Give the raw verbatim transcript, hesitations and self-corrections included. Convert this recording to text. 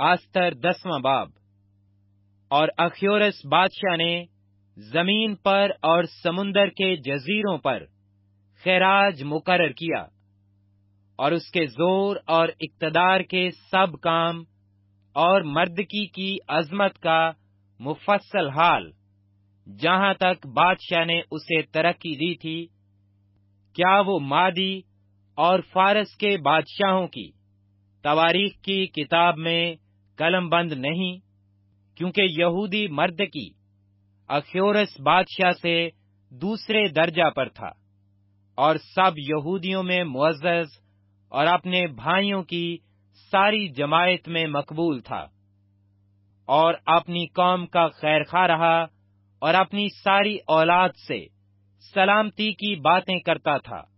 आस्तर दसवां बाब। और अख्योरस बादशाह ने जमीन पर और समुंदर के जजीरों पर खैराज मुकर्रर किया, और उसके जोर और इक्तदार के सब काम और मर्दकी की अजमत का मुफस्सल हाल, जहां तक बादशाह ने उसे तरक्की दी थी, क्या वो मादी और फारस के बादशाहों की तवारीख की किताब में कलमबंद नहीं? क्योंकि यहूदी मर्दकी अख्योरस बादशाह से दूसरे दर्जा पर था, और सब यहूदियों में मुअज़्ज़ज़ और अपने भाइयों की सारी जमायत में मकबूल था, और अपनी कौम का खैरखा रहा, और अपनी सारी औलाद से सलामती की बातें करता था।